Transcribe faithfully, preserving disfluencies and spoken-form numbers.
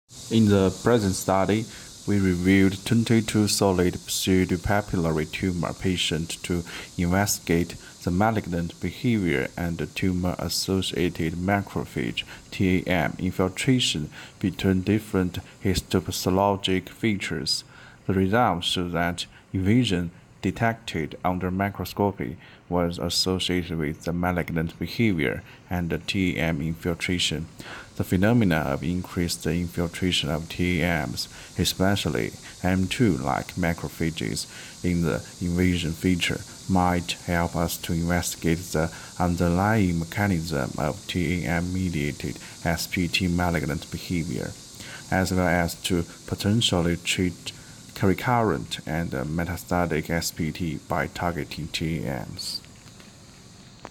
In the present study, we reviewed twenty-two solid pseudopapillary tumor patients to investigate the malignant behavior and the tumor-associated macrophage (T A M) infiltration between different histopathologic features. The results show that invasion detected under microscopy was associated with the malignant behavior and the T A M infiltration. The phenomena of increased infiltration of T A Ms, especially M two-like macrophages in the invasion feature, might help us to investigate the underlying mechanism of T A M-mediated S P T malignant behavior, as well as to potentially treat recurrent and metastatic S P T by targeting T A Ms.